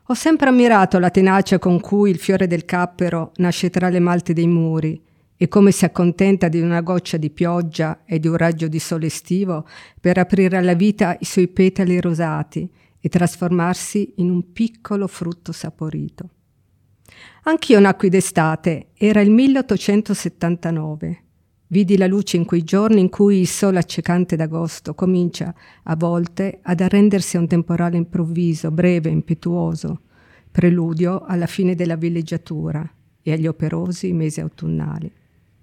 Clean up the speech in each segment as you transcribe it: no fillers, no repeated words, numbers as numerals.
Ho sempre ammirato la tenacia con cui il fiore del cappero nasce tra le malti dei muri e come si accontenta di una goccia di pioggia e di un raggio di sole estivo per aprire alla vita i suoi petali rosati e trasformarsi in un piccolo frutto saporito. Anch'io nacqui d'estate, era il 1879. Vidi la luce in quei giorni in cui il sole accecante d'agosto comincia, a volte, ad arrendersi a un temporale improvviso, breve, impetuoso, preludio alla fine della villeggiatura e agli operosi mesi autunnali.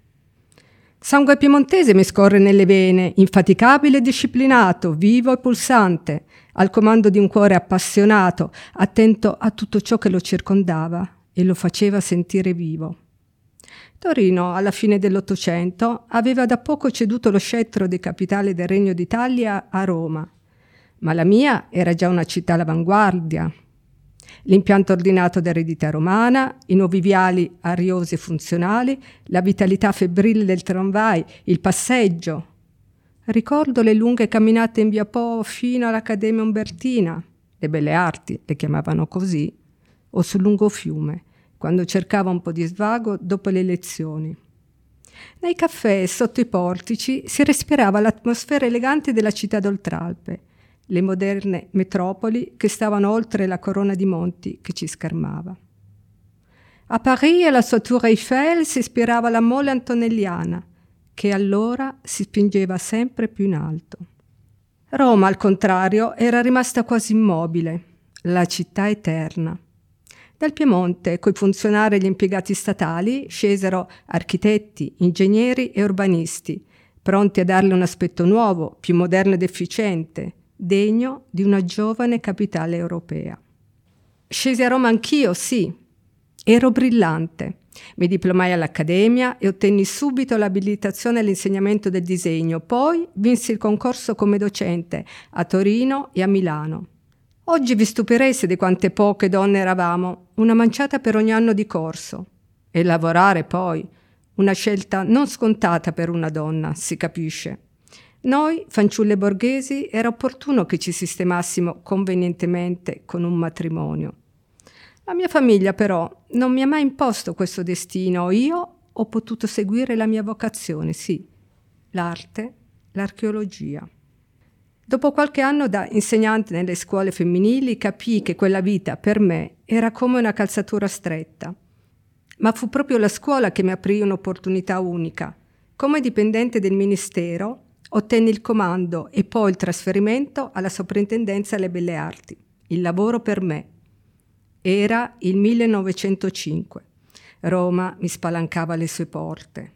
Sangue piemontese mi scorre nelle vene, infaticabile e disciplinato, vivo e pulsante, al comando di un cuore appassionato, attento a tutto ciò che lo circondava e lo faceva sentire vivo. Torino, alla fine dell'Ottocento, aveva da poco ceduto lo scettro di capitale del Regno d'Italia a Roma, ma la mia era già una città all'avanguardia. L'impianto ordinato d'eredità romana, i nuovi viali ariosi e funzionali, la vitalità febbrile del tramvai, il passeggio. Ricordo le lunghe camminate in via Po fino all'Accademia Umbertina, le belle arti, le chiamavano così, o sul lungo fiume, quando cercava un po' di svago dopo le lezioni. Nei caffè sotto i portici si respirava l'atmosfera elegante della città d'Oltralpe, le moderne metropoli che stavano oltre la corona di monti che ci schermava. A Parigi alla sua Tour Eiffel si ispirava la mole antonelliana, che allora si spingeva sempre più in alto. Roma, al contrario, era rimasta quasi immobile, la città eterna. Dal Piemonte, coi funzionari e gli impiegati statali, scesero architetti, ingegneri e urbanisti, pronti a darle un aspetto nuovo, più moderno ed efficiente, degno di una giovane capitale europea. Scesi a Roma anch'io, sì. Ero brillante. Mi diplomai all'Accademia e ottenni subito l'abilitazione all'insegnamento del disegno. Poi vinsi il concorso come docente a Torino e a Milano. Oggi vi stupireste di quante poche donne eravamo, una manciata per ogni anno di corso. E lavorare poi, una scelta non scontata per una donna, si capisce. Noi, fanciulle borghesi, era opportuno che ci sistemassimo convenientemente con un matrimonio. La mia famiglia però non mi ha mai imposto questo destino. Io ho potuto seguire la mia vocazione, sì, l'arte, l'archeologia. Dopo qualche anno da insegnante nelle scuole femminili capii che quella vita per me era come una calzatura stretta. Ma fu proprio la scuola che mi aprì un'opportunità unica. Come dipendente del Ministero ottenni il comando e poi il trasferimento alla Soprintendenza alle Belle Arti. Il lavoro per me. Era il 1905. Roma mi spalancava le sue porte.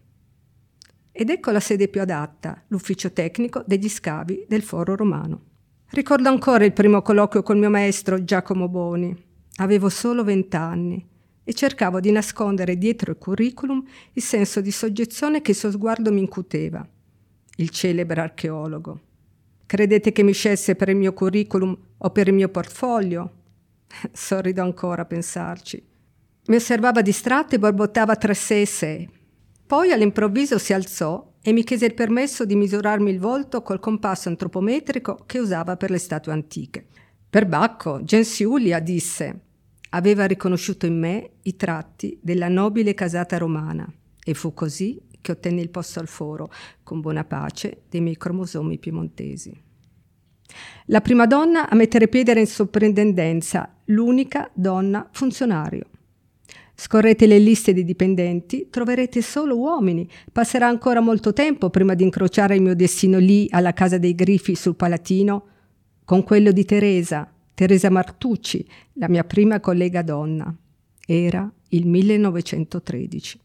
Ed ecco la sede più adatta, l'ufficio tecnico degli scavi del Foro Romano. Ricordo ancora il primo colloquio col mio maestro Giacomo Boni. Avevo solo 20 anni e cercavo di nascondere dietro il curriculum il senso di soggezione che il suo sguardo mi incuteva. Il celebre archeologo. Credete che mi scelse per il mio curriculum o per il mio portfolio? Sorrido ancora a pensarci. Mi osservava distratto e borbottava tra sé e sé. Poi all'improvviso si alzò e mi chiese il permesso di misurarmi il volto col compasso antropometrico che usava per le statue antiche. Per Bacco, gens Iulia disse: aveva riconosciuto in me i tratti della nobile casata romana e fu così che ottenni il posto al foro, con buona pace dei miei cromosomi piemontesi. La prima donna a mettere piede era in soprintendenza, l'unica donna funzionario. Scorrete le liste dei dipendenti, troverete solo uomini. Passerà ancora molto tempo prima di incrociare il mio destino lì, alla Casa dei Griffi sul Palatino, con quello di Teresa Martucci, la mia prima collega donna. Era il 1913.